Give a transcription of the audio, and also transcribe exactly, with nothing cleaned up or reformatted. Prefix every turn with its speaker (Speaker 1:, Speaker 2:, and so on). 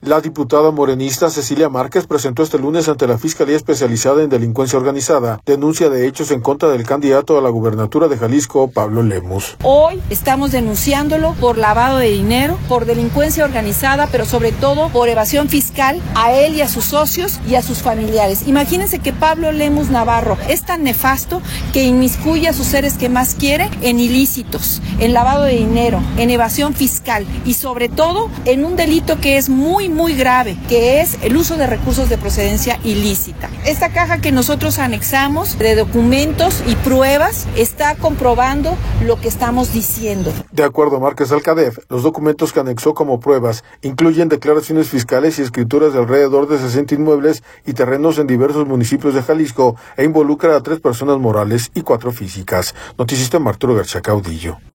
Speaker 1: La diputada morenista Cecilia Márquez presentó este lunes ante la Fiscalía Especializada en Delincuencia Organizada denuncia de hechos en contra del candidato a la gubernatura de Jalisco, Pablo Lemus.
Speaker 2: Hoy estamos denunciándolo por lavado de dinero, por delincuencia organizada, pero sobre todo por evasión fiscal a él y a sus socios y a sus familiares. Imagínense que Pablo Lemus Navarro es tan nefasto que inmiscuye a sus seres que más quiere en ilícitos, en lavado de dinero, en evasión fiscal y sobre todo en un delito que es muy muy grave, que es el uso de recursos de procedencia ilícita. Esta caja que nosotros anexamos de documentos y pruebas está comprobando lo que estamos diciendo.
Speaker 1: De acuerdo a Márquez Alcadef, los documentos que anexó como pruebas incluyen declaraciones fiscales y escrituras de alrededor de sesenta inmuebles y terrenos en diversos municipios de Jalisco e involucra a tres personas morales y cuatro físicas. Noticista Arturo García Caudillo.